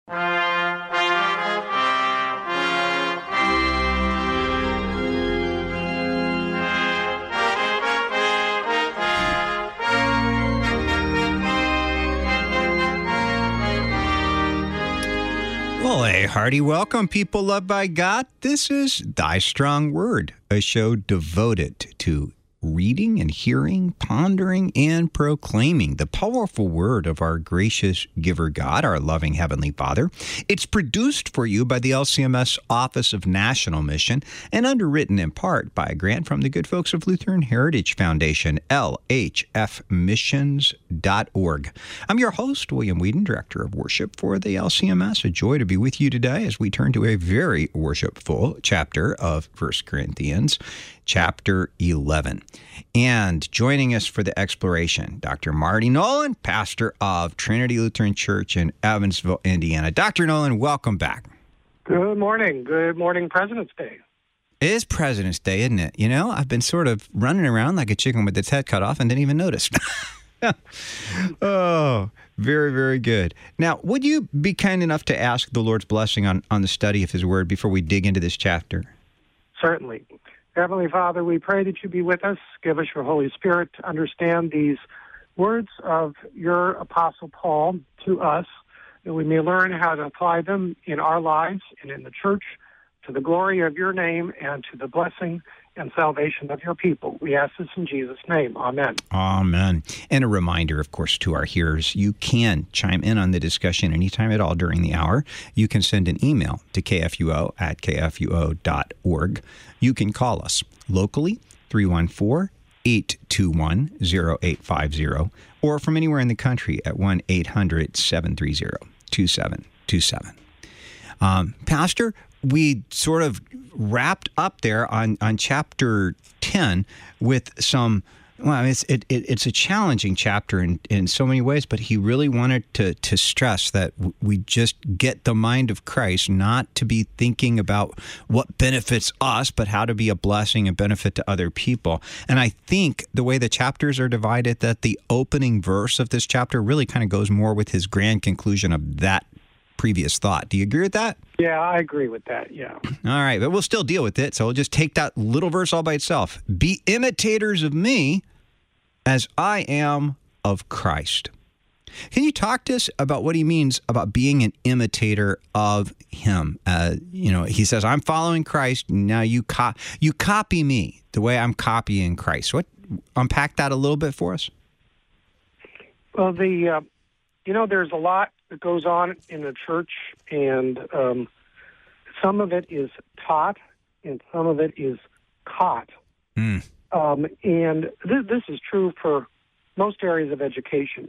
Well, a hearty welcome, people loved by God. This is Thy Strong Word, a show devoted to reading and hearing, pondering, and proclaiming the powerful word of our gracious giver God, our loving Heavenly Father. It's produced for you by the LCMS Office of National Mission and underwritten in part by a grant from the good folks of Lutheran Heritage Foundation, lhfmissions.org. I'm your host, William Whedon, Director of Worship for the LCMS. A joy to be with you today as we turn to a very worshipful chapter of 1 Corinthians, chapter 11. And joining us for the exploration, Dr. Marty Nolan, pastor of Trinity Lutheran Church in Evansville, Indiana. Dr. Nolan, welcome back. Good morning. Good morning, President's Day. It is President's Day, isn't it? You know, I've been sort of running around like a chicken with its head cut off and didn't even notice. Oh, very, very good. Now, would you be kind enough to ask the Lord's blessing on the study of His Word before we dig into this chapter? Certainly. Heavenly Father, we pray that you be with us. Give us your Holy Spirit to understand these words of your Apostle Paul to us, that we may learn how to apply them in our lives and in the church to the glory of your name and to the blessing and salvation of your people. We ask this in Jesus' name. Amen. Amen. And a reminder, of course, to our hearers, you can chime in on the discussion anytime at all during the hour. You can send an email to kfuo@kfuo.org. You can call us locally, 314-821-0850, or from anywhere in the country at 1-800-730-2727. Pastor, we sort of wrapped up there on chapter 10 with some, well, it's a challenging chapter in so many ways, but he really wanted to stress that we just get the mind of Christ, not to be thinking about what benefits us, but how to be a blessing and benefit to other people. And I think the way the chapters are divided, that the opening verse of this chapter really kind of goes more with his grand conclusion of that previous thought. Do you agree with that? Yeah, I agree with that, yeah. All right, but we'll still deal with it, so we'll just take that little verse all by itself. Be imitators of me as I am of Christ. Can you talk to us about what he means about being an imitator of him? He says, I'm following Christ, now you copy me the way I'm copying Christ. Unpack that a little bit for us? Well, there's a lot that goes on in the church, and some of it is taught, and some of it is caught. And this is true for most areas of education.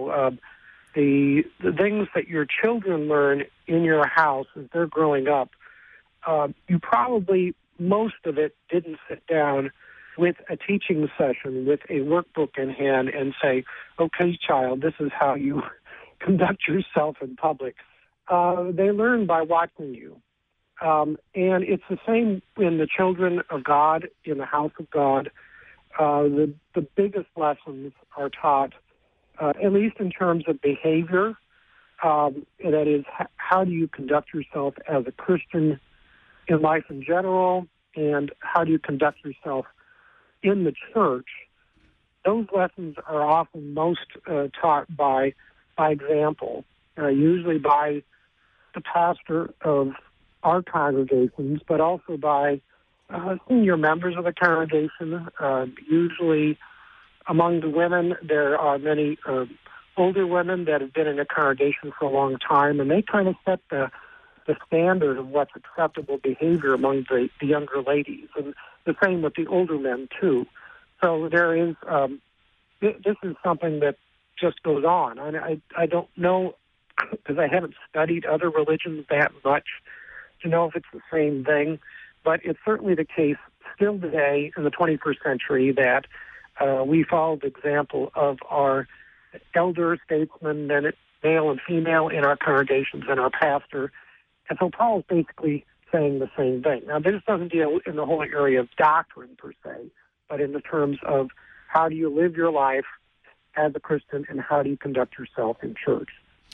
The things that your children learn in your house as they're growing up, you probably, most of it, didn't sit down with a teaching session, with a workbook in hand, and say, okay, child, this is how you conduct yourself in public. They learn by watching you. And it's the same in the children of God, in the house of God. The biggest lessons are taught, at least in terms of behavior. That is, how do you conduct yourself as a Christian in life in general, and how do you conduct yourself in the church? Those lessons are often most taught by example, usually by the pastor of our congregations, but also by senior members of the congregation. Usually among the women, there are many older women that have been in the congregation for a long time, and they kind of set the standard of what's acceptable behavior among the younger ladies, and the same with the older men, too. So there is, this is something that just goes on. I don't know, because I haven't studied other religions that much, to know if it's the same thing, but it's certainly the case still today in the 21st century that we follow the example of our elder statesmen, male and female, in our congregations and our pastor. And so Paul is basically saying the same thing. Now, this doesn't deal in the whole area of doctrine per se, but in the terms of how do you live your life as a Christian, and how do you conduct yourself in church?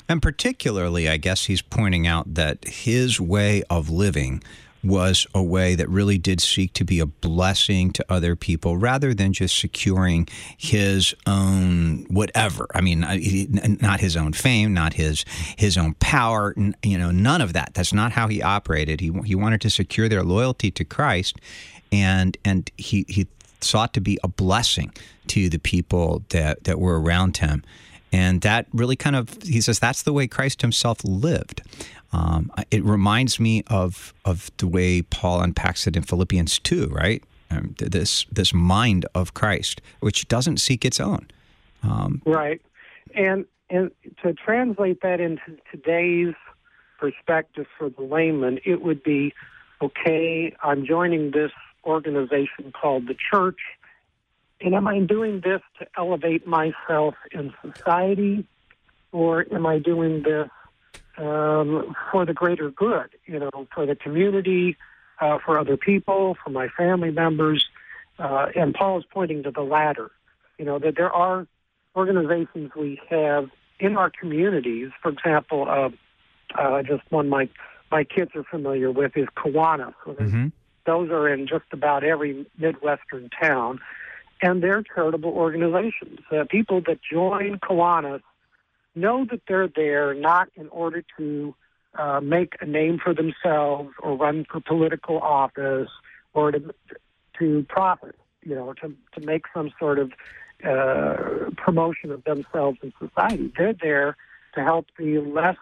And particularly, I guess he's pointing out that his way of living was a way that really did seek to be a blessing to other people rather than just securing his own whatever. I mean, not his own fame, not his own power, none of that. That's not how he operated. He wanted to secure their loyalty to Christ, and he sought to be a blessing to the people that were around him. And that really he says, that's the way Christ himself lived. It reminds me of the way Paul unpacks it in Philippians 2, right? This mind of Christ, which doesn't seek its own. Right. And to translate that into today's perspective for the layman, it would be, okay, I'm joining this organization called the church, and am I doing this to elevate myself in society, or am I doing this for the greater good, for the community, for other people, for my family members? And Paul is pointing to the latter, that there are organizations we have in our communities. For example, just one my kids are familiar with is Kiwanis. So those are in just about every Midwestern town, and they're charitable organizations. People that join Kiwanis know that they're there not in order to make a name for themselves or run for political office or to profit, to make some sort of promotion of themselves in society. They're there to help the less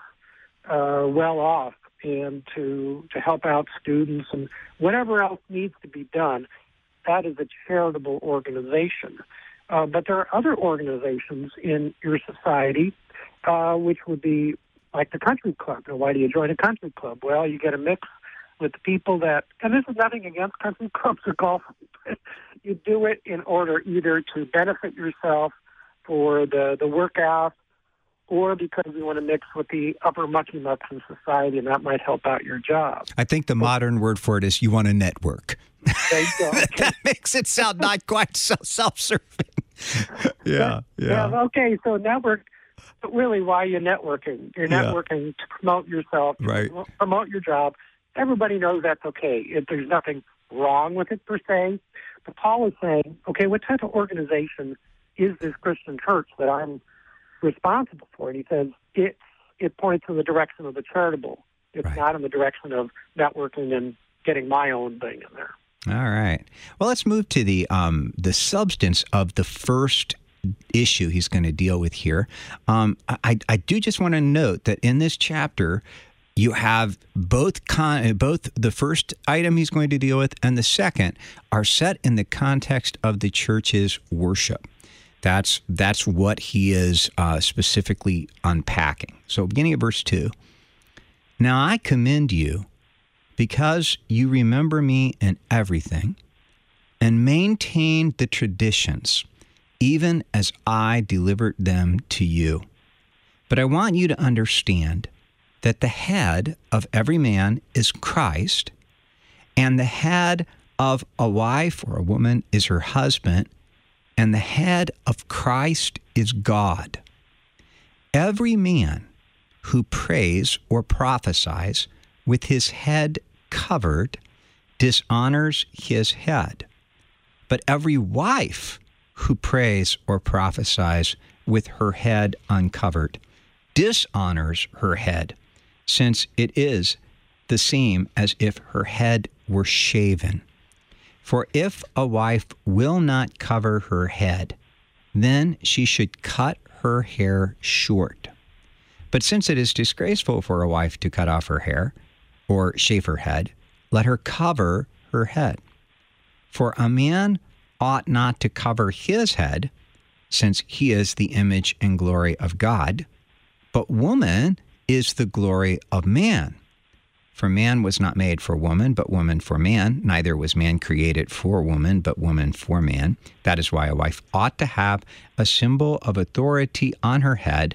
well off and to help out students and whatever else needs to be done. That is a charitable organization. But there are other organizations in your society which would be like the country club. Now, why do you join a country club? Well, you get a mix with the people that, and this is nothing against country clubs or golf, but you do it in order either to benefit yourself for the workout or because you want to mix with the upper mucky-mucks in society, and that might help out your job. I think the modern word for it is you want to network. There you go. That makes it sound not quite so self-serving. Yeah. Okay, so network, but really, why are you networking? You're networking to promote yourself, to promote your job. Everybody knows that's okay. There's nothing wrong with it per se. But Paul is saying, okay, what type of organization is this Christian church that I'm responsible for? And he says it points in the direction of the charitable. It's not in the direction of networking and getting my own thing in there. All right. Well, let's move to the substance of the first issue he's going to deal with here. I do just want to note that in this chapter, you have both the first item he's going to deal with and the second are set in the context of the church's worship. That's what he is specifically unpacking. So beginning at verse 2, "Now I commend you because you remember me in everything and maintain the traditions, even as I delivered them to you. But I want you to understand that the head of every man is Christ, and the head of a wife or a woman is her husband, and the head of Christ is God. Every man who prays or prophesies with his head covered dishonors his head. But every wife who prays or prophesies with her head uncovered dishonors her head, since it is the same as if her head were shaven. For if a wife will not cover her head, then she should cut her hair short. But since it is disgraceful for a wife to cut off her hair or shave her head, let her cover her head. For a man ought not to cover his head, since he is the image and glory of God, but woman is the glory of man. For man was not made for woman, but woman for man. Neither was man created for woman, but woman for man. That is why a wife ought to have a symbol of authority on her head,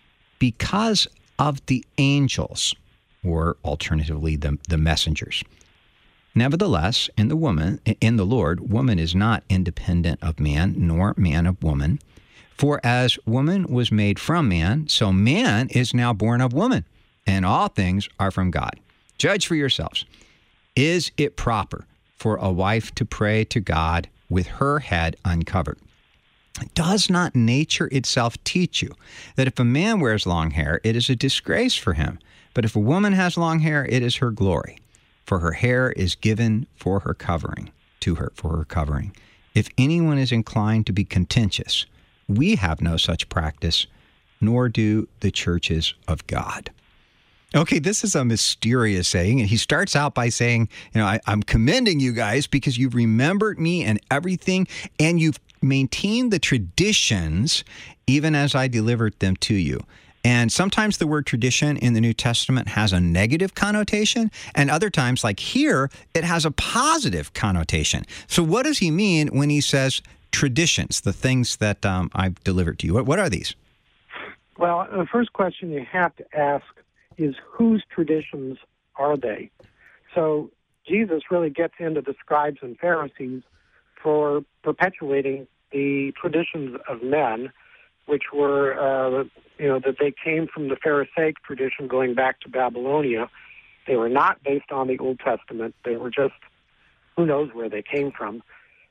because of the angels, or alternatively, the messengers. Nevertheless, in the Lord, woman is not independent of man, nor man of woman. For as woman was made from man, so man is now born of woman, and all things are from God. Judge for yourselves. Is it proper for a wife to pray to God with her head uncovered? Does not nature itself teach you that if a man wears long hair, it is a disgrace for him? But if a woman has long hair, it is her glory, for her hair is given for her covering, to her for her covering. If anyone is inclined to be contentious, we have no such practice, nor do the churches of God. Okay, this is a mysterious saying, and he starts out by saying, I'm commending you guys because you've remembered me and everything, and you've maintained the traditions even as I delivered them to you. And sometimes the word tradition in the New Testament has a negative connotation, and other times, like here, it has a positive connotation. So what does he mean when he says traditions, the things that I've delivered to you? What are these? Well, the first question you have to ask is whose traditions are they? So Jesus really gets into the scribes and Pharisees for perpetuating the traditions of men, which were, that they came from the Pharisaic tradition going back to Babylonia. They were not based on the Old Testament. They were just, who knows where they came from.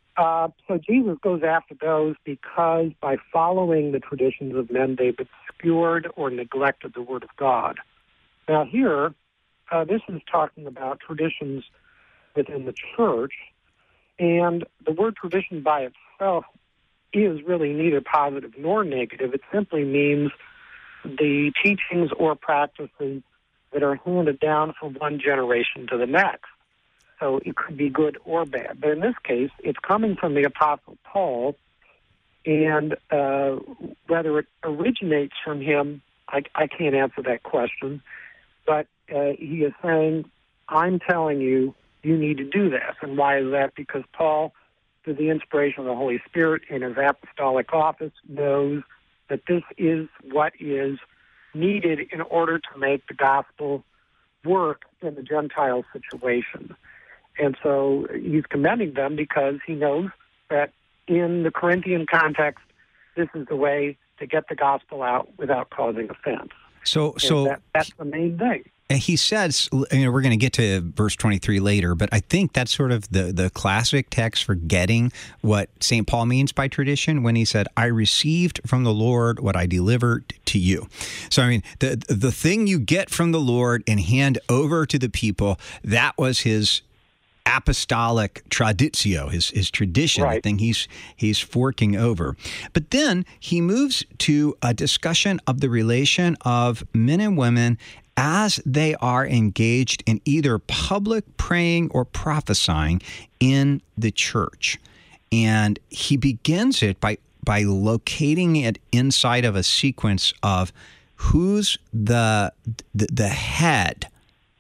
So Jesus goes after those because by following the traditions of men, they've obscured or neglected the Word of God. Now here, this is talking about traditions within the church, and the word tradition by itself is really neither positive nor negative. It simply means the teachings or practices that are handed down from one generation to the next. So it could be good or bad. But in this case, it's coming from the Apostle Paul, and whether it originates from him, I can't answer that question. But he is saying, I'm telling you, you need to do this. And why is that? Because Paul, through the inspiration of the Holy Spirit in his apostolic office, knows that this is what is needed in order to make the gospel work in the Gentile situation. And so he's commending them because he knows that in the Corinthian context, this is the way to get the gospel out without causing offense. So that's the main thing. He says, we're going to get to verse 23 later, but I think that's sort of the classic text for getting what St. Paul means by tradition when he said, I received from the Lord what I delivered to you. So, the thing you get from the Lord and hand over to the people, that was his apostolic traditio, his tradition, right. The thing he's forking over. But then he moves to a discussion of the relation of men and women as they are engaged in either public praying or prophesying in the church. And he begins it by locating it inside of a sequence of who's the head.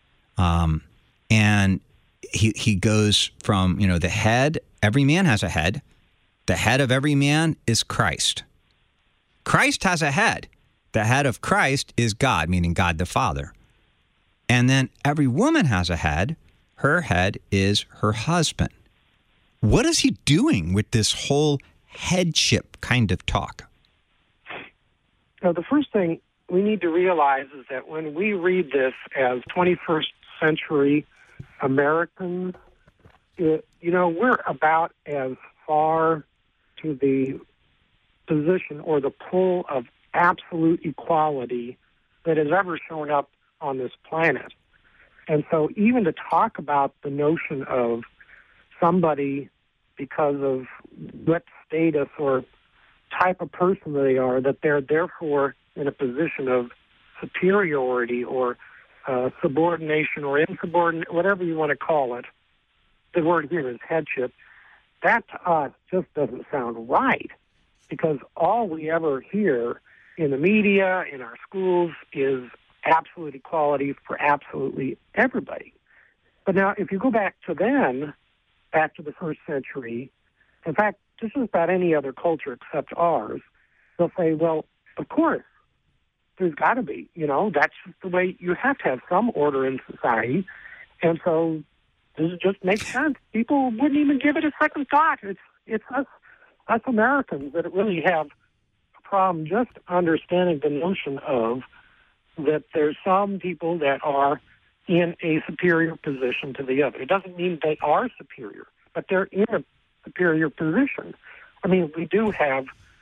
And he goes from, the head, every man has a head. The head of every man is Christ. Christ has a head. The head of Christ is God, meaning God the Father. And then every woman has a head. Her head is her husband. What is he doing with this whole headship kind of talk? Now, the first thing we need to realize is that when we read this as 21st century Americans, we're about as far to the position or the pull of absolute equality that has ever shown up on this planet. And so even to talk about the notion of somebody because of what status or type of person they are, that they're therefore in a position of superiority or subordination or insubordinate, whatever you want to call it. The word here is headship. That to us just doesn't sound right, because all we ever hear in the media, in our schools, is absolute equality for absolutely everybody. But now, if you go back to the first century, in fact, just about any other culture except ours, they'll say, well, of course, there's got to be, that's just the way you have to have some order in society. And so this just makes sense. People wouldn't even give it a second thought. It's us Americans that really have a problem just understanding the notion of that there's some people that are in a superior position to the other. It doesn't mean they are superior, but they're in a superior position. I mean, we do have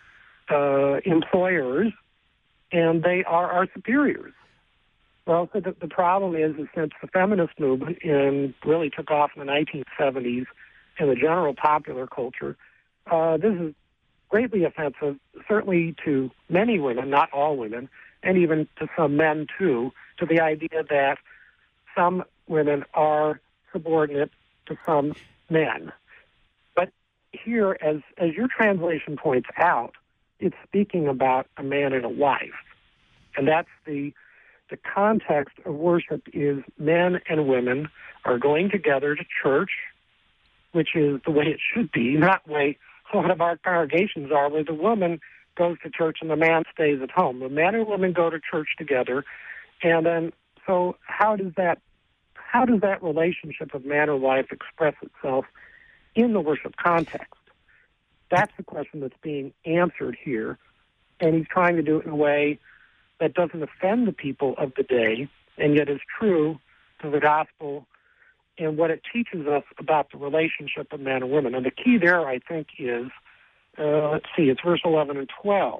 employers, and they are our superiors. Well, so the problem is since the feminist movement really took off in the 1970s in the general popular culture, this is greatly offensive, certainly to many women, not all women, and even to some men, too, to the idea that some women are subordinate to some men. But here, as your translation points out, it's speaking about a man and a wife. And that's the context of worship is men and women are going together to church, which is the way it should be, not the way a lot of our congregations are, where the woman goes to church and the man stays at home. The man and woman go to church together, and then so how does that relationship of man and wife express itself in the worship context? That's the question that's being answered here, and he's trying to do it in a way that doesn't offend the people of the day, and yet is true to the gospel and what it teaches us about the relationship of man and woman. And the key there, I think, is, it's verse 11 and 12.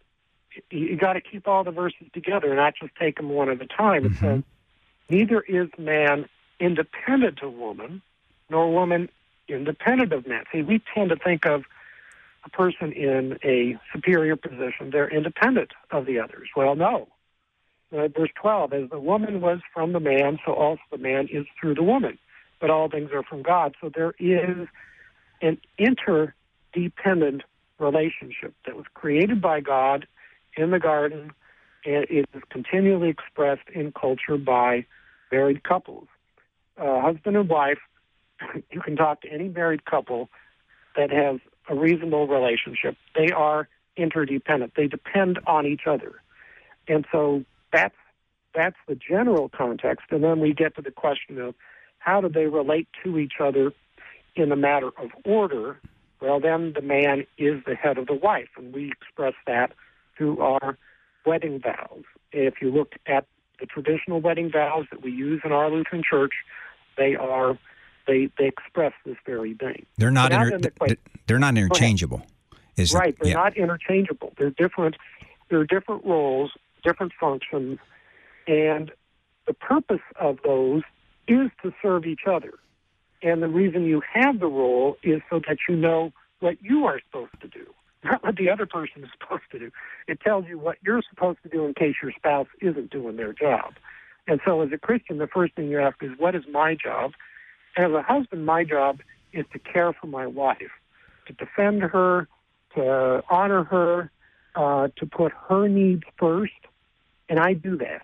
You got to keep all the verses together, not just take them one at a time. It says, neither is man independent of woman, nor woman independent of man. See, we tend to think of a person in a superior position, they're independent of the others. Well, no. Verse 12, as the woman was from the man, so also the man is through the woman. But all things are from God. So there is an interdependent relationship that was created by God in the garden, and it is continually expressed in culture by married couples. Husband and wife, you can talk to any married couple that has a reasonable relationship. They are interdependent. They depend on each other. And so that's the general context. And then we get to the question of how do they relate to each other in the matter of order. Well, then the man is the head of the wife, and we express that through our wedding vows. If you look at the traditional wedding vows that we use in our Lutheran Church, they express this very thing. They're not interchangeable. Right, they're not interchangeable. They're different. There are different roles, different functions, and the purpose of those is to serve each other. And the reason you have the role is so that you know what you are supposed to do, not what the other person is supposed to do. It tells you what you're supposed to do in case your spouse isn't doing their job. And so as a Christian, the first thing you ask is, what is my job? And as a husband, my job is to care for my wife, to defend her, to honor her, to put her needs first, and I do that.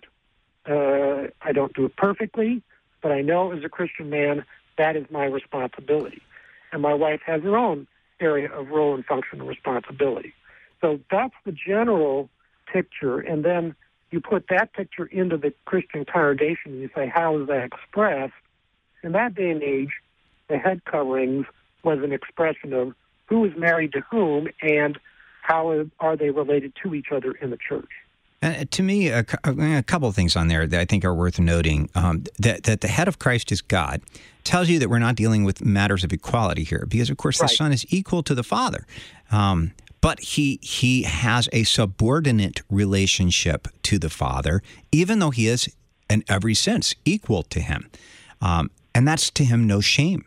I don't do it perfectly, but I know as a Christian man, that is my responsibility. And my wife has her own area of role and function and responsibility. So that's the general picture, and then you put that picture into the Christian congregation, and you say, how is that expressed? In that day and age, the head coverings was an expression of who is married to whom and how are they related to each other in the church. To me, a couple of things on there that I think are worth noting. That the head of Christ is God tells you that we're not dealing with matters of equality here, because, of course, the Son is equal to the Father. But he has a subordinate relationship to the Father, even though he is, in every sense, equal to him. And that's to him no shame.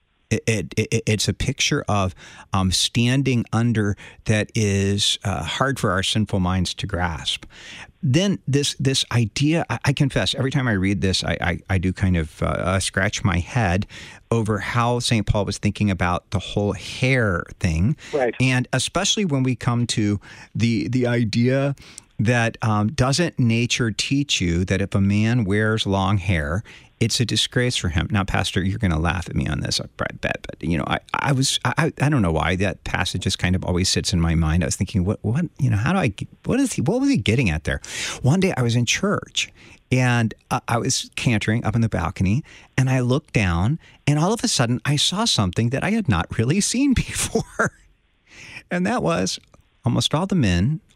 It's a picture of standing under that is hard for our sinful minds to grasp. Then this idea, I confess, every time I read this, I do kind of scratch my head over how St. Paul was thinking about the whole hair thing. Right. And especially when we come to the idea that doesn't nature teach you that if a man wears long hair, it's a disgrace for him. Now, Pastor, you're going to laugh at me on this, I bet. But I don't know why that passage just kind of always sits in my mind. I was thinking, what was he getting at there? One day I was in church and I was cantering up in the balcony, and I looked down, and all of a sudden I saw something that I had not really seen before, and that was almost all the men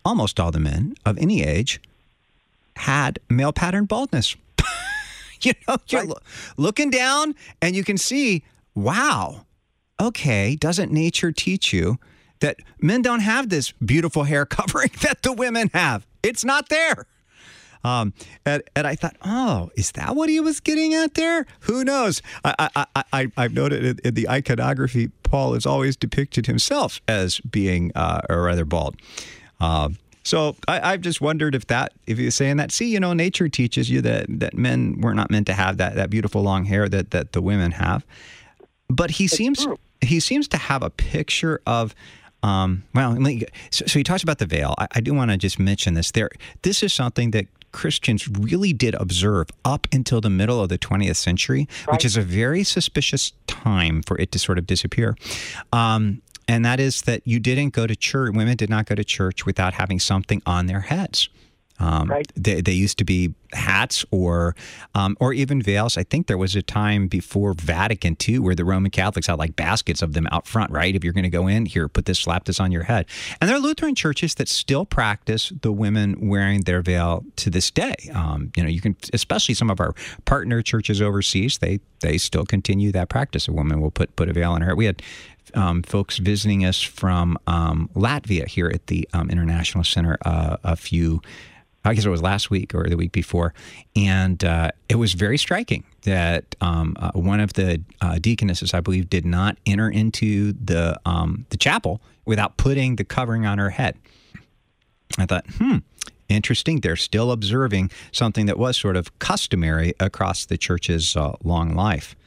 almost all the men of any age had male pattern baldness. You're looking down and you can see, wow, okay, doesn't nature teach you that men don't have this beautiful hair covering that the women have? It's not there. And I thought, oh, is that what he was getting at there? Who knows? I've noted in the iconography, Paul has always depicted himself as being rather bald. So I've just wondered if he was saying that, see, nature teaches you that men were not meant to have that beautiful long hair that the women have. But he seems to have a picture of, so he talks about the veil. I do want to just mention this. This is something that Christians really did observe up until the middle of the 20th century, which is a very suspicious time for it to sort of disappear. And that is that you didn't go to church. Women did not go to church without having something on their heads. They used to be hats or even veils. I think there was a time before Vatican II where the Roman Catholics had like baskets of them out front, right? If you're going to go in here, slap this on your head. And there are Lutheran churches that still practice the women wearing their veil to this day. You can, especially some of our partner churches overseas, they still continue that practice. A woman will put a veil on her head. We had folks visiting us from Latvia here at the International Center I guess it was last week or the week before, and it was very striking that one of the deaconesses, I believe, did not enter into the chapel without putting the covering on her head. I thought, interesting. They're still observing something that was sort of customary across the church's long life.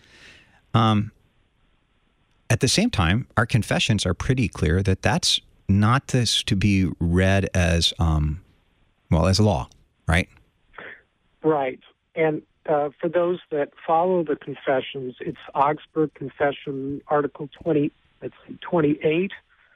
At the same time, our confessions are pretty clear that that's not to be read as as law, right? Right. And for those that follow the confessions, it's Augsburg Confession, Article 28,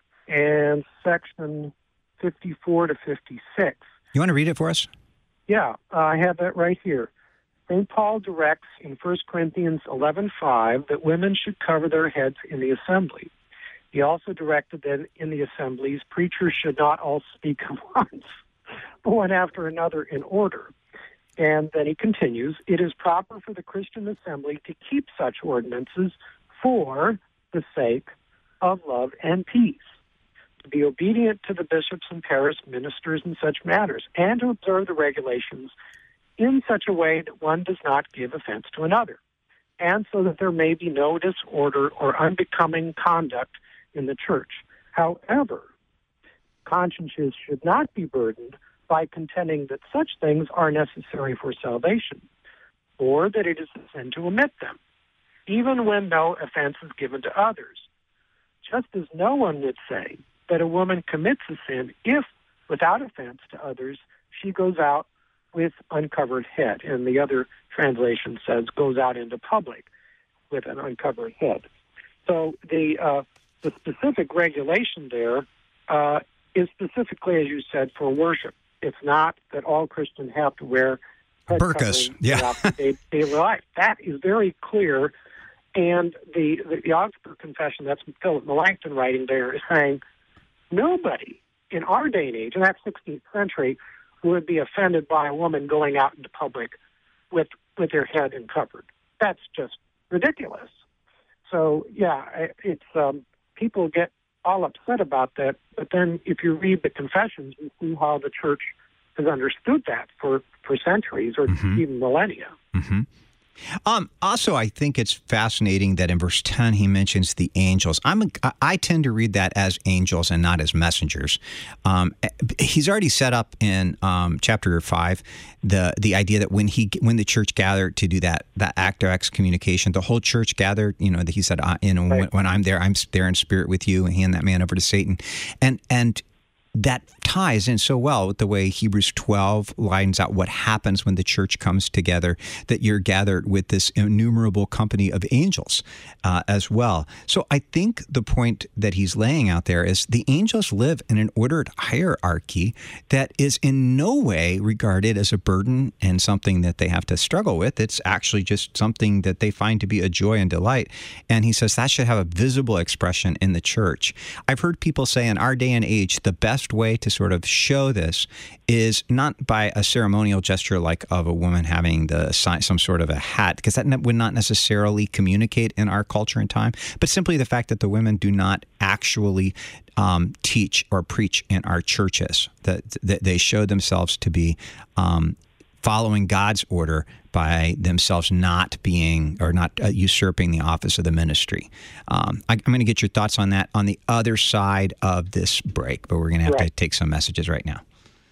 and Section 54 to 56. You want to read it for us? Yeah, I have that right here. St. Paul directs in 1 Corinthians 11:5 that women should cover their heads in the assembly. He also directed that in the assemblies, preachers should not all speak at once, one after another in order. And then he continues, it is proper for the Christian assembly to keep such ordinances for the sake of love and peace, to be obedient to the bishops and parish ministers in such matters, and to observe the regulations in such a way that one does not give offense to another, and so that there may be no disorder or unbecoming conduct in the church. However, consciences should not be burdened by contending that such things are necessary for salvation, or that it is a sin to omit them, even when no offense is given to others. Just as no one would say that a woman commits a sin if, without offense to others, she goes out with uncovered head. And the other translation says goes out into public with an uncovered head. So the specific regulation there is specifically, as you said, for worship. It's not that all Christians have to wear head burqas throughout their daily life. That is very clear. And the Augsburg Confession, that's Philip Melanchthon writing there, is saying nobody in our day and age, in that 16th century, would be offended by a woman going out into public with her head uncovered. That's just ridiculous. So, yeah, it's people get all upset about that, but then if you read the confessions, you see how the church has understood that for centuries or even millennia. Mm-hmm. Also, I think it's fascinating that in verse 10 he mentions the angels. I tend to read that as angels and not as messengers. He's already set up in chapter 5 the idea that when the church gathered to do that act of excommunication, the whole church gathered. That he said, right. When I'm there in spirit with you, and hand that man over to Satan, and that ties in so well with the way Hebrews 12 lines out what happens when the church comes together, that you're gathered with this innumerable company of angels as well. So I think the point that he's laying out there is the angels live in an ordered hierarchy that is in no way regarded as a burden and something that they have to struggle with. It's actually just something that they find to be a joy and delight. And he says that should have a visible expression in the church. I've heard people say in our day and age, the best best way to sort of show this is not by a ceremonial gesture like of a woman having some sort of a hat, because that would not necessarily communicate in our culture and time, but simply the fact that the women do not actually teach or preach in our churches, that they show themselves to be following God's order by themselves not being or not usurping the office of the ministry. I'm going to get your thoughts on that on the other side of this break, but we're going to have to take some messages right now.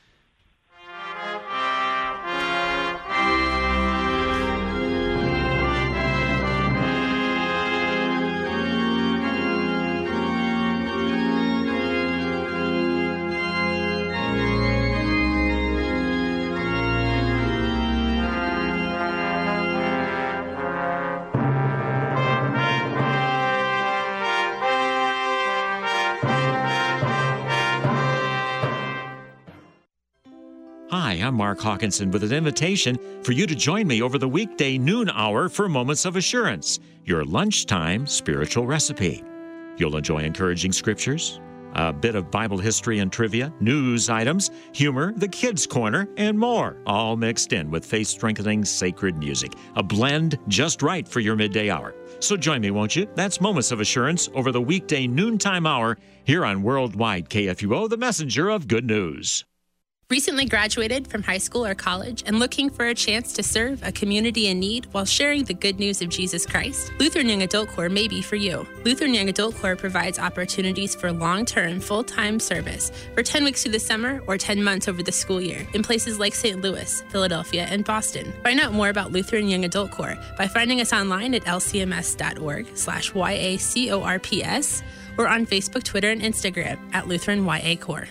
Hi, I'm Mark Hawkinson with an invitation for you to join me over the weekday noon hour for Moments of Assurance, your lunchtime spiritual recipe. You'll enjoy encouraging scriptures, a bit of Bible history and trivia, news items, humor, the kids' corner, and more, all mixed in with faith-strengthening sacred music, a blend just right for your midday hour. So join me, won't you? That's Moments of Assurance over the weekday noontime hour here on Worldwide KFUO, the messenger of good news. Recently graduated from high school or college and looking for a chance to serve a community in need while sharing the good news of Jesus Christ? Lutheran Young Adult Corps may be for you. Lutheran Young Adult Corps provides opportunities for long-term, full-time service for 10 weeks through the summer or 10 months over the school year in places like St. Louis, Philadelphia, and Boston. Find out more about Lutheran Young Adult Corps by finding us online at lcms.org/YACORPS or on Facebook, Twitter, and Instagram at Lutheran YA Corps.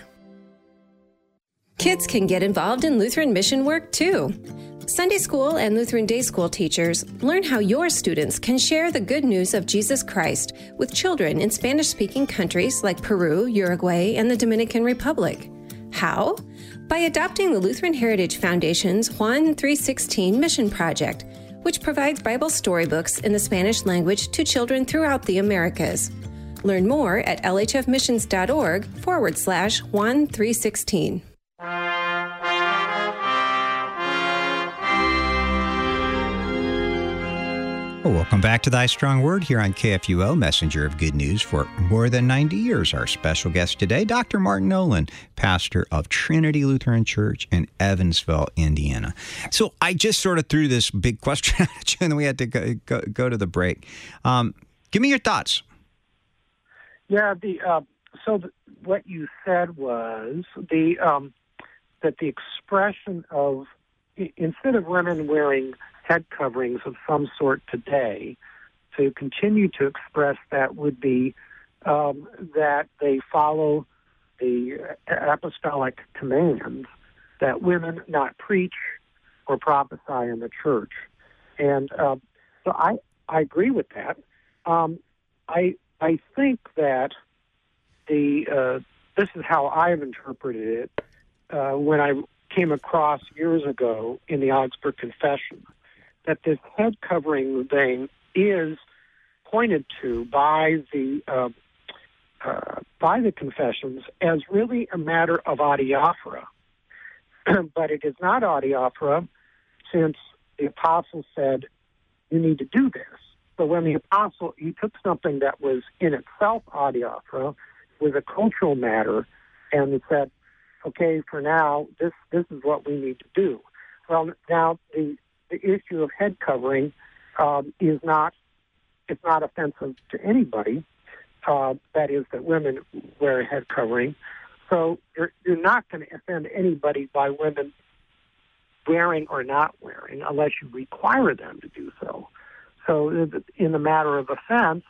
Kids can get involved in Lutheran mission work, too. Sunday school and Lutheran Day School teachers learn how your students can share the good news of Jesus Christ with children in Spanish-speaking countries like Peru, Uruguay, and the Dominican Republic. How? By adopting the Lutheran Heritage Foundation's Juan 3:16 mission project, which provides Bible storybooks in the Spanish language to children throughout the Americas. Learn more at lhfmissions.org/Juan 3:16. Well, welcome back to Thy Strong Word here on KFUO, Messenger of Good News for more than 90 years. Our special guest today, Dr. Martin Nolan, pastor of Trinity Lutheran Church in Evansville, Indiana. So I just sort of threw this big question at you, and then we had to go to the break. Give me your thoughts. Yeah, what you said was that the expression of, instead of women wearing head coverings of some sort today, to continue to express that would be that they follow the apostolic command that women not preach or prophesy in the church. And so I agree with that. I think that this is how I've interpreted it when I came across years ago in the Augsburg Confession, that this head covering thing is pointed to by the confessions as really a matter of adiaphora. But it is not adiaphora, since the apostle said, you need to do this. So when the apostle, he took something that was in itself adiaphora, was a cultural matter, and he said, okay, for now, this is what we need to do. Well, now the issue of head covering it's not offensive to anybody. That is, that women wear a head covering. So you're not going to offend anybody by women wearing or not wearing, unless you require them to do so. So in the matter of offense,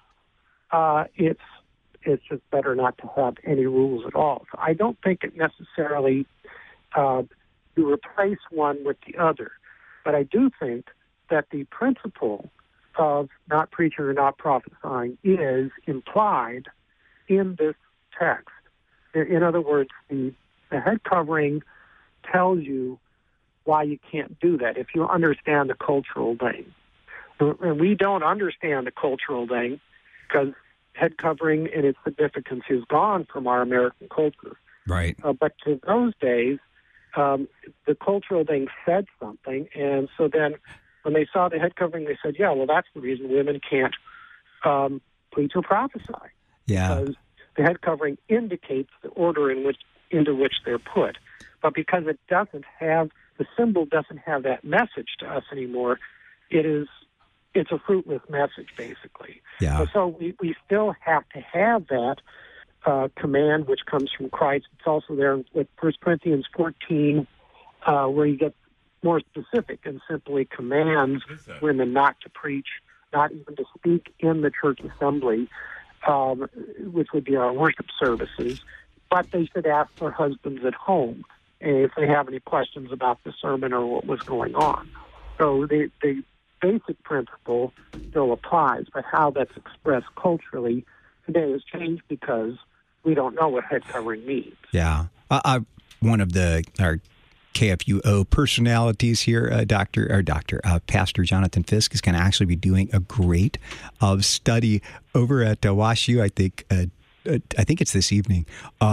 it's just better not to have any rules at all. So I don't think it necessarily you replace one with the other. But I do think that the principle of not preaching or not prophesying is implied in this text. In other words, the head covering tells you why you can't do that if you understand the cultural thing. And we don't understand the cultural thing because head covering and its significance is gone from our American culture. Right. But to those days, the cultural thing said something, and so then when they saw the head covering, they said, yeah, well, that's the reason women can't preach or prophesy. Yeah. Because the head covering indicates the order into which they're put. But because it doesn't have, the symbol doesn't have that message to us anymore, it's a fruitless message, basically. Yeah. So we still have to have that command, which comes from Christ. It's also there with 1 Corinthians 14, where you get more specific and simply commands women not to preach, not even to speak in the church assembly, which would be our worship services, but they should ask their husbands at home if they have any questions about the sermon or what was going on. So the basic principle still applies, but how that's expressed culturally today has changed because we don't know what head covering means. Yeah. One of our KFUO personalities here, Pastor Jonathan Fisk, is going to actually be doing a great study over at WashU. I think it's this evening.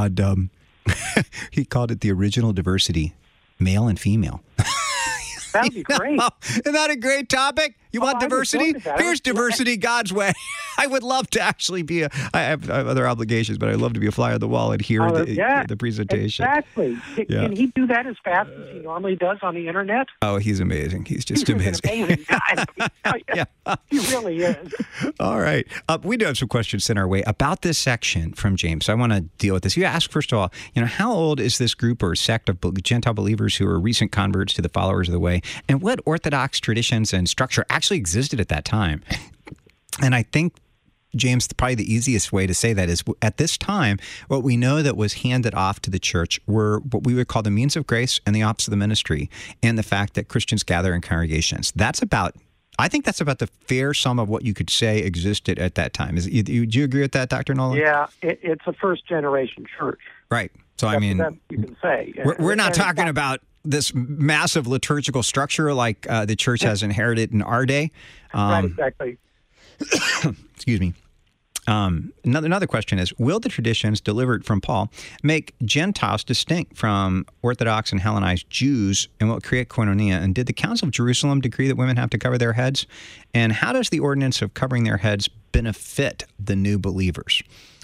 He called it the original diversity, male and female. That'd be great. Isn't that a great topic? You want diversity? Here's diversity God's way. I would love to actually be I have other obligations, but I'd love to be a fly on the wall and hear the presentation. Exactly. Can he do that as fast as he normally does on the internet? Oh, he's amazing. He's just amazing. An amazing guy. Yeah. He really is. All right. We do have some questions sent our way about this section from James. So I want to deal with this. You ask, first of all, how old is this group or sect of Gentile believers who are recent converts to the followers of the way? And what Orthodox traditions and structure actually existed at that time? And I think, James, probably the easiest way to say that is at this time, what we know that was handed off to the church were what we would call the means of grace and the office of the ministry, and the fact that Christians gather in congregations. I think that's about the fair sum of what you could say existed at that time. Do you agree with that, Dr. Nolan? Yeah, it's a first-generation church. Right. So, that's you can say. We're not talking about this massive liturgical structure like the church has inherited in our day. Right, exactly. Excuse me. Another question is, will the traditions delivered from Paul make Gentiles distinct from Orthodox and Hellenized Jews, and will it create koinonia? And did the Council of Jerusalem decree that women have to cover their heads? And how does the ordinance of covering their heads benefit the new believers?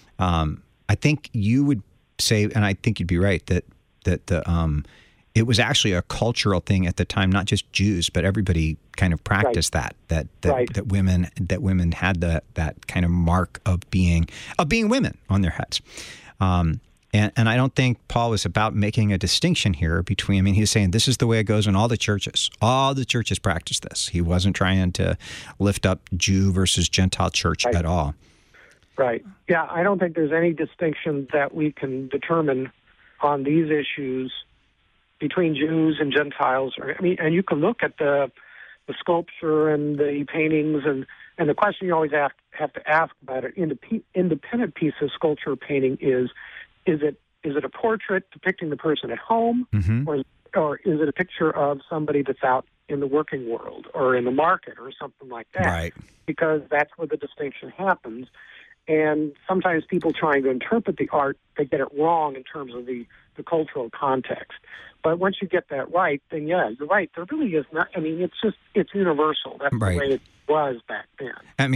I think you would say, and I think you'd be right, that it was actually a cultural thing at the time, not just Jews, but everybody kind of practiced right. that women had that kind of mark of being women on their heads. And I don't think Paul was about making a distinction here between, he's saying this is the way it goes in all the churches. All the churches practice this. He wasn't trying to lift up Jew versus Gentile church at all. Right. Yeah, I don't think there's any distinction that we can determine on these issues between Jews and Gentiles. And you can look at the sculpture and the paintings, and the question you always have to ask about an independent piece of sculpture or painting is it a portrait depicting the person at home, mm-hmm. or is it a picture of somebody that's out in the working world or in the market or something like that? Right. Because that's where the distinction happens. And sometimes people trying to interpret the art, they get it wrong in terms of the cultural context. But once you get that right, then yeah, you're right. There really is not. It's universal. That's right. The way it was back then.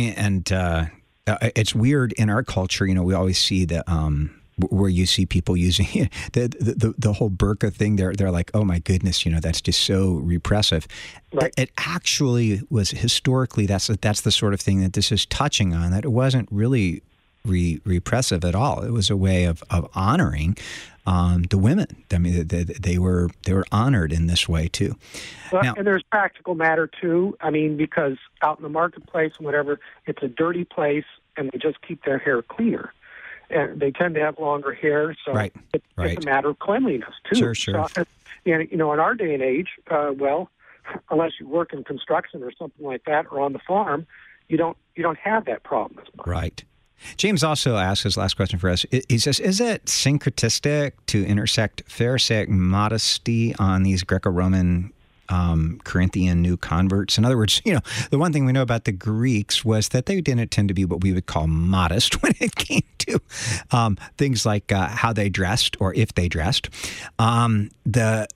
And it's weird in our culture. We always see where you see people using the whole burqa thing. They're like, oh my goodness, that's just so repressive. Right. It actually was historically that's the sort of thing that this is touching on. That it wasn't really repressive at all. It was a way of honoring the women. They were honored in this way too. Well, now, and there's practical matter too. Because out in the marketplace and whatever, it's a dirty place, and they just keep their hair cleaner. And they tend to have longer hair, so right. It's a matter of cleanliness too. Sure. So, in our day and age, unless you work in construction or something like that, or on the farm, you don't have that problem as much. Right. James also asks his last question for us. He says, is it syncretistic to intersect Pharisaic modesty on these Greco-Roman Corinthian new converts. In other words, the one thing we know about the Greeks was that they didn't tend to be what we would call modest when it came to things like how they dressed or if they dressed. The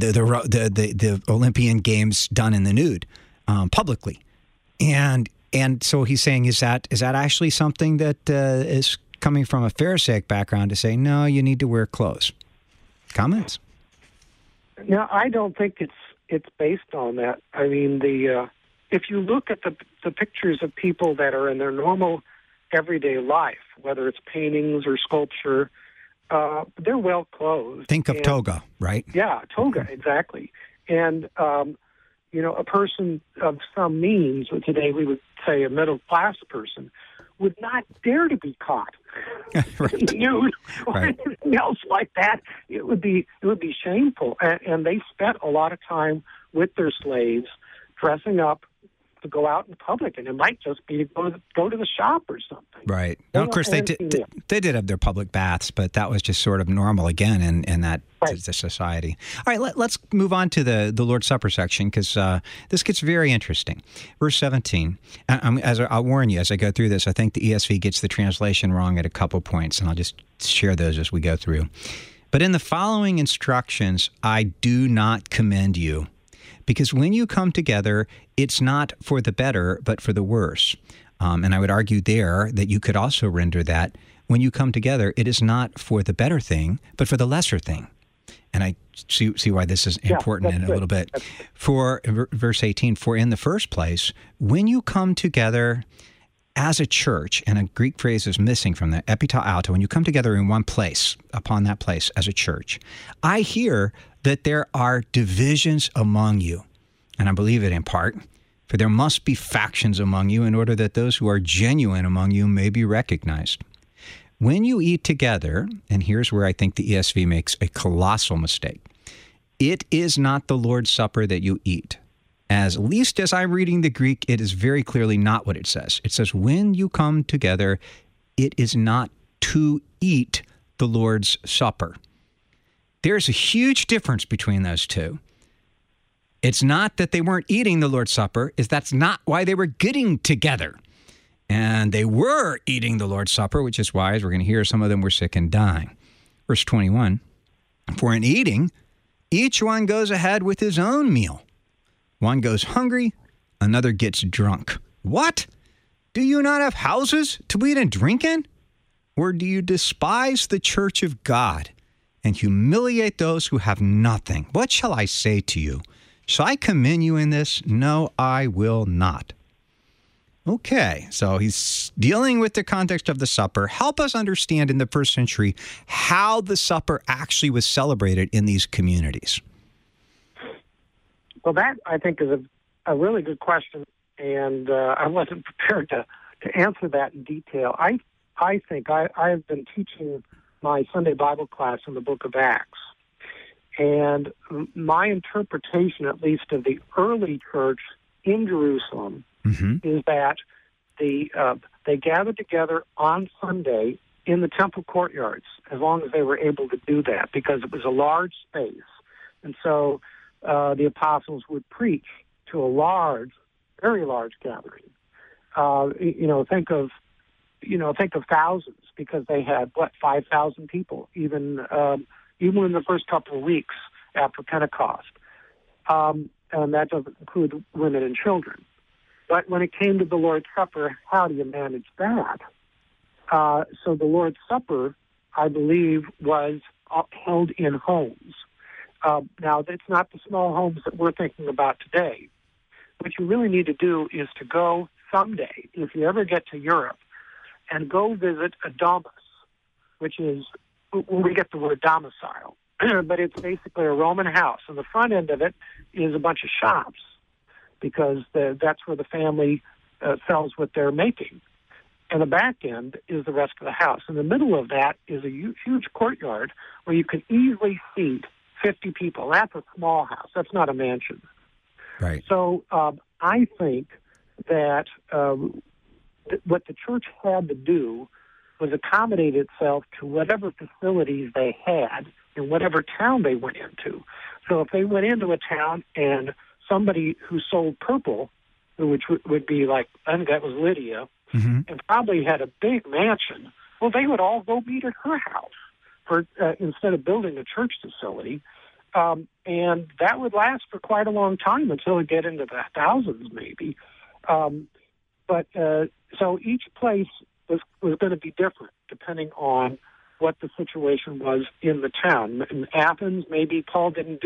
Olympian Games done in the nude publicly, and so he's saying, is that actually something that is coming from a Pharisaic background to say, no, you need to wear clothes? Comments? No, I don't think it's based on that. I mean, if you look at the pictures of people that are in their normal everyday life, whether it's paintings or sculpture, they're well clothed. Think of toga, right? Yeah, toga, exactly. And a person of some means, or today we would say a middle class person, would not dare to be caught in the nude or anything else like that. It would be shameful. And they spent a lot of time with their slaves dressing up to go out in public, and it might just be to go to the shop or something. Right. Now, of course, they did have their public baths, but that was just sort of normal again in that the society. All right, let's move on to the Lord's Supper section, because this gets very interesting. Verse 17, as I'll warn you as I go through this, I think the ESV gets the translation wrong at a couple points, and I'll just share those as we go through. But in the following instructions, I do not commend you, because when you come together, it's not for the better, but for the worse. And I would argue there that you could also render that when you come together, it is not for the better thing, but for the lesser thing. And I see why this is important in a little bit. For verse 18, for in the first place, when you come together as a church, and a Greek phrase is missing from the epitao auto, when you come together in one place, upon that place as a church, I hear that there are divisions among you. And I believe it in part, for there must be factions among you in order that those who are genuine among you may be recognized. When you eat together, and here's where I think the ESV makes a colossal mistake, it is not the Lord's Supper that you eat. At least as I'm reading the Greek, it is very clearly not what it says. It says, when you come together, it is not to eat the Lord's Supper. There's a huge difference between those two. It's not that they weren't eating the Lord's Supper, that's not why they were getting together. And they were eating the Lord's Supper, which is why, as we're going to hear, some of them were sick and dying. Verse 21, for in eating, each one goes ahead with his own meal. One goes hungry, another gets drunk. What? Do you not have houses to eat and drink in? Or do you despise the church of God and humiliate those who have nothing? What shall I say to you? Shall I commend you in this? No, I will not. Okay, so he's dealing with the context of the supper. Help us understand in the first century how the supper actually was celebrated in these communities. Well, that, I think, is a really good question, and I wasn't prepared to answer that in detail. I think I've been teaching my Sunday Bible class in the book of Acts, and my interpretation, at least, of the early church in Jerusalem is that they gathered together on Sunday in the temple courtyards, as long as they were able to do that, because it was a large space. And so the apostles would preach to a large, very large gathering. Think of thousands, because they had 5,000 people, even in the first couple of weeks after Pentecost, and that doesn't include women and children. But when it came to the Lord's Supper, how do you manage that? So the Lord's Supper, I believe, was held in homes. Now, it's not the small homes that we're thinking about today. What you really need to do is to go someday, if you ever get to Europe, and go visit a domus, which is where we get the word domicile. But it's basically a Roman house. And the front end of it is a bunch of shops, because that's where the family sells what they're making. And the back end is the rest of the house. In the middle of that is a huge courtyard where you can easily seat 50 people. That's a small house. That's not a mansion. Right. So I think that what the church had to do was accommodate itself to whatever facilities they had in whatever town they went into. So if they went into a town and somebody who sold purple, which would be like, I think that was Lydia, and probably had a big mansion, well, they would all go meet at her house for instead of building a church facility. And that would last for quite a long time until it get into the thousands, maybe. So each place was going to be different depending on what the situation was in the town. In Athens, maybe Paul didn't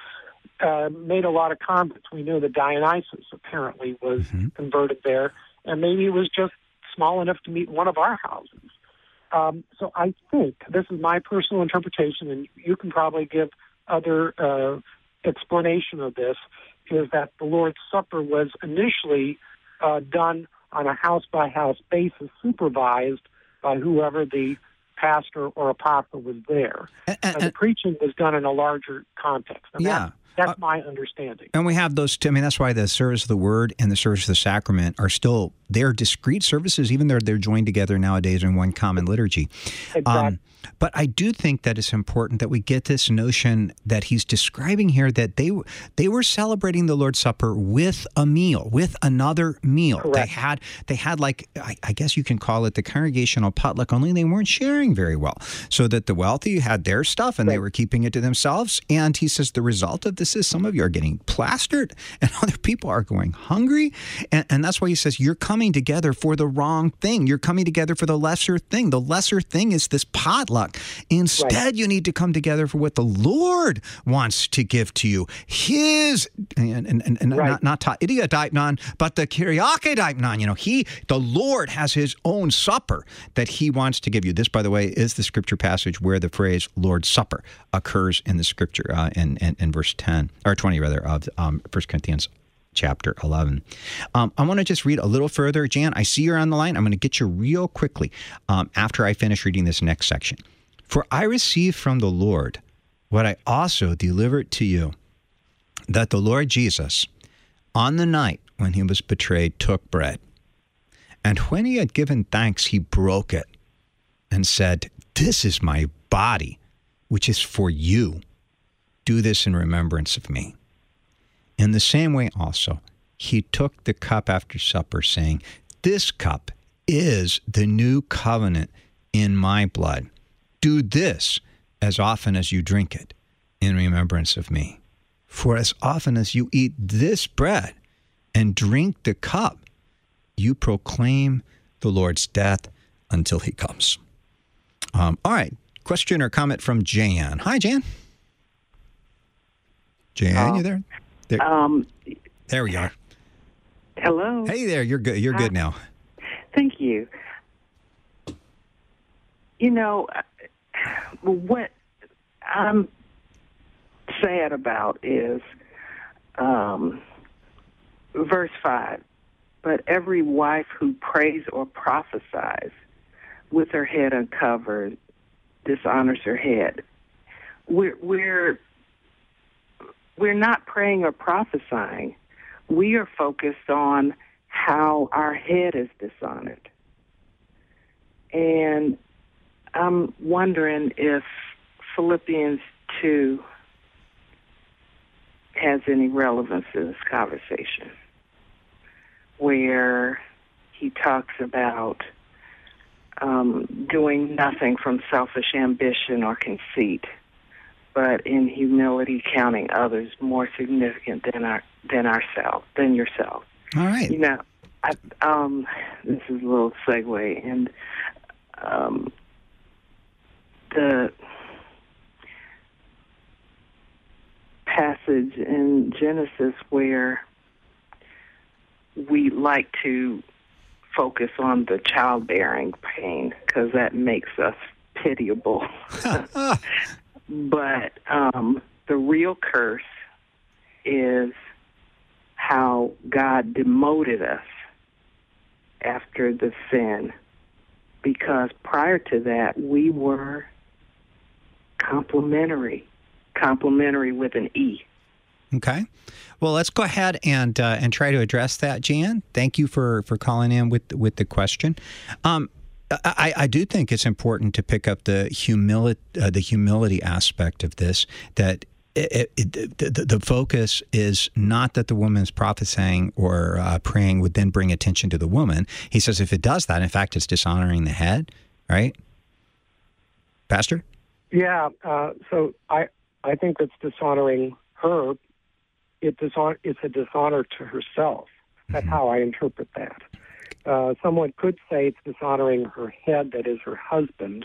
made a lot of converts. We know that Dionysus apparently was converted there, and maybe it was just small enough to meet one of our houses. So I think, this is my personal interpretation, and you can probably give other explanation of this, is that the Lord's Supper was initially done on a house-by-house basis, supervised by whoever the pastor or apostle was there. And the preaching was done in a larger context. And that's my understanding. And we have those two. I mean, that's why the service of the Word and the service of the sacrament are still, they're discrete services, even though they're joined together nowadays in one common liturgy. Exactly. But I do think that it's important that we get this notion that he's describing here, that they were celebrating the Lord's Supper with a meal, with another meal. Correct. They had like, I guess you can call it the congregational potluck, only they weren't sharing very well. So that the wealthy had their stuff and they were keeping it to themselves. And he says the result of this is some of you are getting plastered and other people are going hungry. And that's why he says you're coming together for the wrong thing. You're coming together for the lesser thing. The lesser thing is this potluck. Instead, you need to come together for what the Lord wants to give to you. His, not ta idiadaipnon, but the kyriakedaipnon. The Lord has his own supper that he wants to give you. This, by the way, is the scripture passage where the phrase Lord's Supper occurs in the scripture in verse 10, or 20 rather, of 1 Corinthians chapter 11. I want to just read a little further. Jan, I see you're on the line. I'm going to get you real quickly after I finish reading this next section. For I received from the Lord what I also delivered to you, that the Lord Jesus, on the night when he was betrayed, took bread. And when he had given thanks, he broke it and said, "This is my body, which is for you. Do this in remembrance of me." In the same way also, he took the cup after supper, saying, "This cup is the new covenant in my blood. Do this as often as you drink it in remembrance of me. For as often as you eat this bread and drink the cup, you proclaim the Lord's death until he comes." All right. Question or comment from Jan. Hi, Jan. Jan, you there? There we are. Hello. Hey there. You're good. You're good now. Thank you. What I'm sad about is verse 5. But every wife who prays or prophesies with her head uncovered dishonors her head. We're not praying or prophesying. We are focused on how our head is dishonored. And I'm wondering if Philippians 2 has any relevance to this conversation, where he talks about doing nothing from selfish ambition or conceit, but in humility counting others more significant than yourself. All right. This is a little segue, and the passage in Genesis where we like to focus on the childbearing pain because that makes us pitiable. But the real curse is how God demoted us after the sin, because prior to that we were complementary with an E. Okay. Well, let's go ahead and try to address that, Jan. Thank you for calling in with the question. I do think it's important to pick up the humility aspect of this, that the focus is not that the woman's prophesying or praying would then bring attention to the woman. He says if it does that, in fact, it's dishonoring the head, right? Pastor? Yeah, so I think it's dishonoring her. It's a dishonor to herself. That's how I interpret that. Someone could say it's dishonoring her head, that is her husband,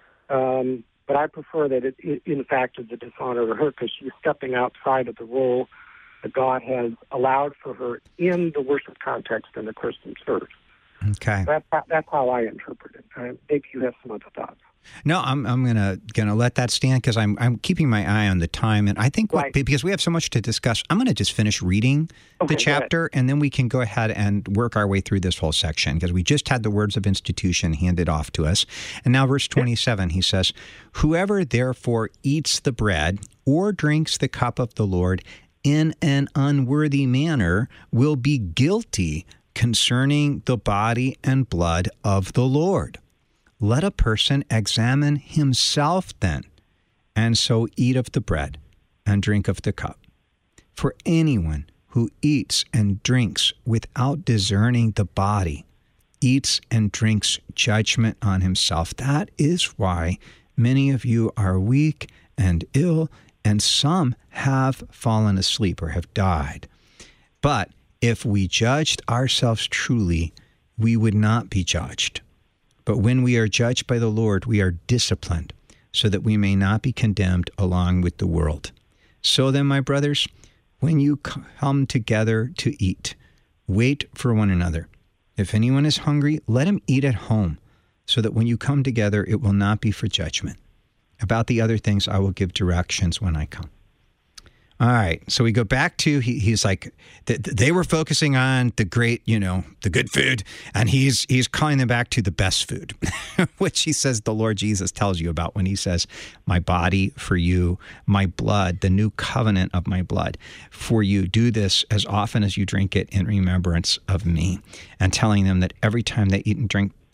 but I prefer that it in fact is a dishonor to her because she's stepping outside of the role that God has allowed for her in the worship context in the Christian church. Okay. That's how I interpret it. Maybe you have some other thoughts. No, I'm gonna let that stand because I'm keeping my eye on the time, and I think because we have so much to discuss, I'm gonna just finish reading the chapter, and then we can go ahead and work our way through this whole section because we just had the words of institution handed off to us, and now verse 27 he says, "Whoever therefore eats the bread or drinks the cup of the Lord in an unworthy manner will be guilty concerning the body and blood of the Lord. Let a person examine himself then, and so eat of the bread and drink of the cup. For anyone who eats and drinks without discerning the body eats and drinks judgment on himself. That is why many of you are weak and ill, and some have fallen asleep or have died. But if we judged ourselves truly, we would not be judged. But when we are judged by the Lord, we are disciplined, so that we may not be condemned along with the world. So then, my brothers, when you come together to eat, wait for one another. If anyone is hungry, let him eat at home, so that when you come together, it will not be for judgment. About the other things, I will give directions when I come." All right, so we go back to, he's like, they were focusing on the great, the good food, and he's calling them back to the best food, which he says the Lord Jesus tells you about when he says, "My body for you, my blood, the new covenant of my blood for you. Do this as often as you drink it in remembrance of me." And telling them that every time they eat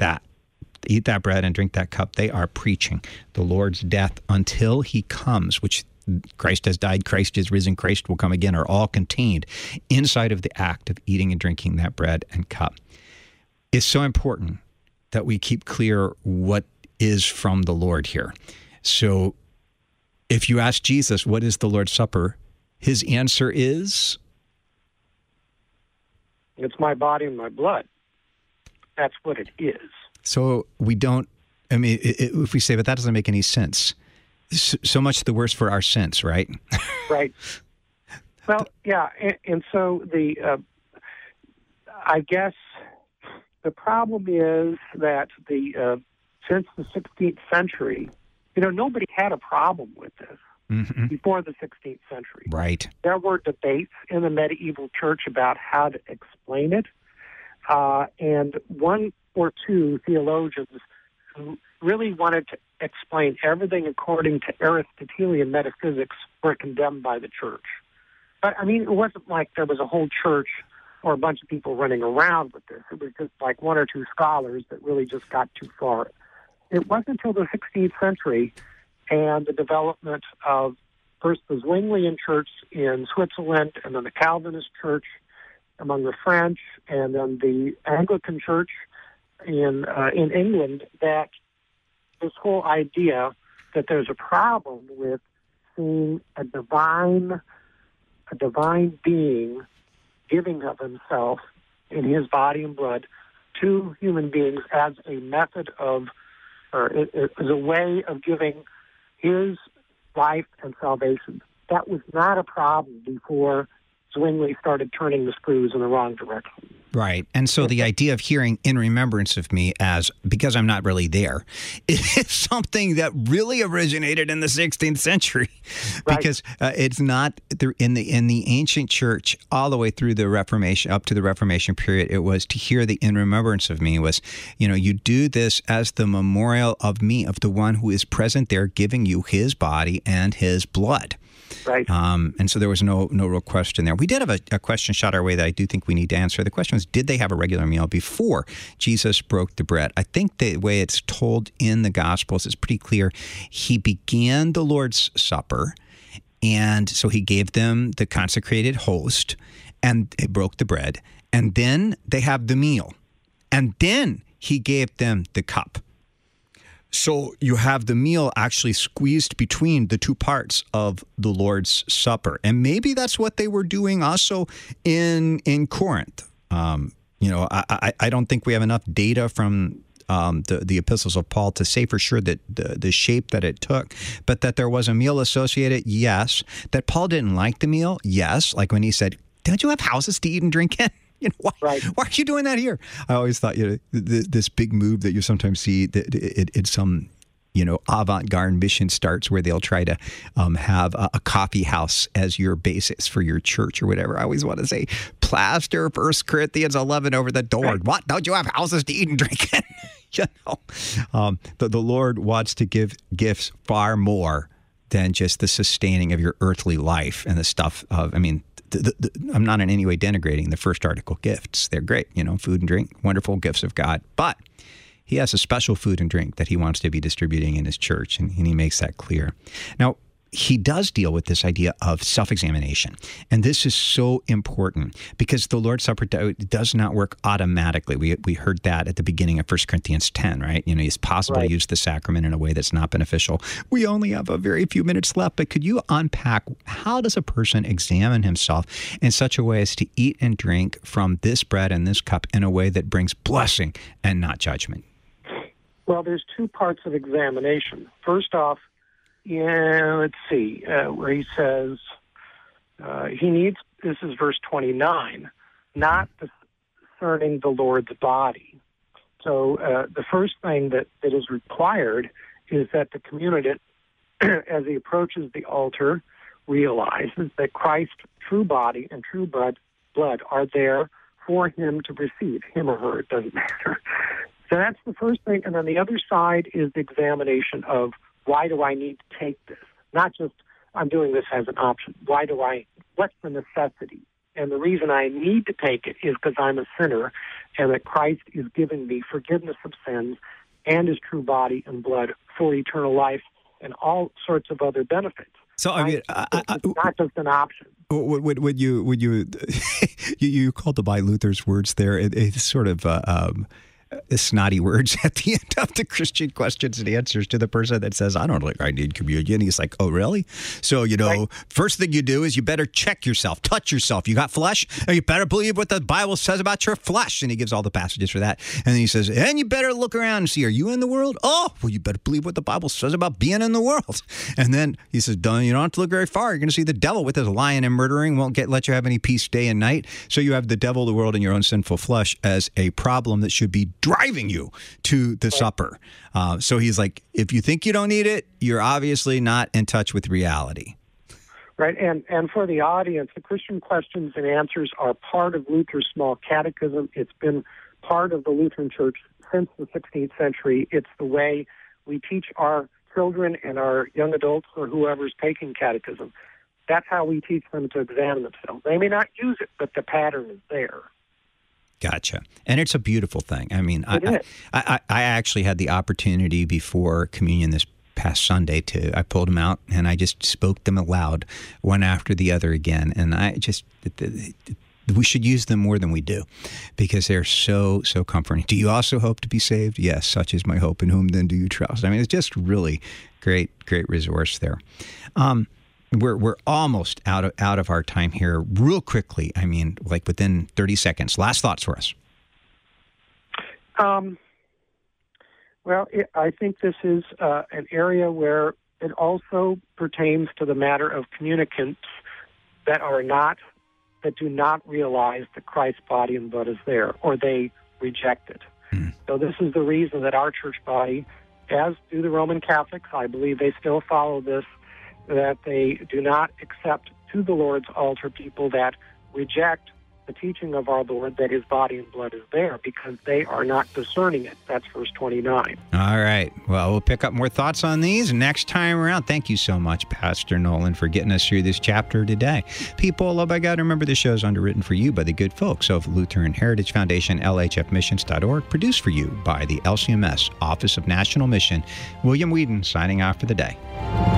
that bread and drink that cup, they are preaching the Lord's death until he comes, which Christ has died, Christ is risen, Christ will come again, are all contained inside of the act of eating and drinking that bread and cup. It's so important that we keep clear what is from the Lord here. So if you ask Jesus, what is the Lord's Supper? His answer is? It's my body and my blood. That's what it is. So we don't, if we say, but that doesn't make any sense. So much the worse for our sense, right? Right. Well, yeah, and so I guess the problem is that since the 16th century, nobody had a problem with this before the 16th century. Right. There were debates in the medieval church about how to explain it, and one or two theologians who really wanted to explain everything according to Aristotelian metaphysics were condemned by the church. But, it wasn't like there was a whole church or a bunch of people running around with this. It was just like one or two scholars that really just got too far. It wasn't until the 16th century and the development of first the Zwinglian church in Switzerland and then the Calvinist church among the French and then the Anglican church in England that this whole idea that there's a problem with seeing a divine being giving of himself in his body and blood to human beings as a method of, or as a way of giving his life and salvation. That was not a problem before Zwingli started turning the screws in the wrong direction. Right. And so the idea of hearing in remembrance of me as, because I'm not really there, is something that really originated in the 16th century. Right. Because it's not in the ancient church all the way through the Reformation, up to the Reformation period, it was to hear the in remembrance of me was, you do this as the memorial of me, of the one who is present there giving you his body and his blood. Right. And so there was no real question there. We did have a question shot our way that I do think we need to answer. The question was, did they have a regular meal before Jesus broke the bread? I think the way it's told in the Gospels is pretty clear. He began the Lord's Supper, And so he gave them the consecrated host, and they broke the bread. And then they have the meal. And then he gave them the cup. So you have the meal actually squeezed between the two parts of the Lord's Supper. And maybe that's what they were doing also in Corinth. I don't think we have enough data from the epistles of Paul to say for sure that the shape that it took, but that there was a meal associated, yes. That Paul didn't like the meal, yes. Like when he said, don't you have houses to eat and drink in? Why are you doing that here? I always thought, this big move that you sometimes see that it's some, avant-garde mission starts where they'll try to have a coffee house as your basis for your church or whatever. I always want to say, plaster 1 Corinthians 11 over the door. Right. What? Don't you have houses to eat and drink in? The Lord wants to give gifts far more than just the sustaining of your earthly life and the stuff of, I'm not in any way denigrating the first article gifts. They're great, food and drink, wonderful gifts of God. But he has a special food and drink that he wants to be distributing in his church, and he makes that clear. Now, he does deal with this idea of self-examination. And this is so important because the Lord's Supper does not work automatically. We heard that at the beginning of 1 Corinthians 10, right? It's possible to use the sacrament in a way that's not beneficial. We only have a very few minutes left, but could you unpack how does a person examine himself in such a way as to eat and drink from this bread and this cup in a way that brings blessing and not judgment? Well, there's two parts of examination. First off, where he says he needs, this is verse 29, not discerning the Lord's body. So the first thing that is required is that the communicant, as he approaches the altar, realizes that Christ's true body and true blood are there for him to receive, him or her, it doesn't matter. So that's the first thing. And then the other side is the examination of, why do I need to take this? Not just, I'm doing this as an option. What's the necessity? And the reason I need to take it is because I'm a sinner and that Christ is giving me forgiveness of sins and his true body and blood for eternal life and all sorts of other benefits. So, it's not just an option. Would you you called to by Luther's words there, it's sort of snotty words at the end of the Christian questions and answers to the person that says, I don't think I need communion. He's like, oh, really? So, First thing you do is you better check yourself, touch yourself. You got flesh? You better believe what the Bible says about your flesh. And he gives all the passages for that. And then he says, and you better look around and see, are you in the world? Oh, well, you better believe what the Bible says about being in the world. And then he says, you don't have to look very far. You're going to see the devil with his lying and murdering won't let you have any peace day and night. So you have the devil, the world, and your own sinful flesh as a problem that should be driving you to the supper. So he's like, if you think you don't need it, you're obviously not in touch with reality. Right, and for the audience, the Christian questions and answers are part of Luther's small catechism. It's been part of the Lutheran Church since the 16th century. It's the way we teach our children and our young adults or whoever's taking catechism. That's how we teach them to examine themselves. They may not use it, but the pattern is there. Gotcha. And it's a beautiful thing. I actually had the opportunity before communion this past Sunday I pulled them out and I just spoke them aloud one after the other again. And we should use them more than we do because they're so, so comforting. Do you also hope to be saved? Yes, such is my hope. In whom then do you trust? It's just really great resource there. We're almost out of our time here. Real quickly, within 30 seconds. Last thoughts for us. I think this is an area where it also pertains to the matter of communicants that do not realize that Christ's body and blood is there, or they reject it. So this is the reason that our church body, as do the Roman Catholics, I believe they still follow this, that they do not accept to the Lord's altar people that reject the teaching of our Lord that his body and blood is there because they are not discerning it. That's verse 29. All right. Well, we'll pick up more thoughts on these next time around. Thank you so much, Pastor Nolan, for getting us through this chapter today. People, loved by God, remember the show is underwritten for you by the good folks of Lutheran Heritage Foundation, LHFmissions.org, produced for you by the LCMS Office of National Mission. William Whedon signing off for the day.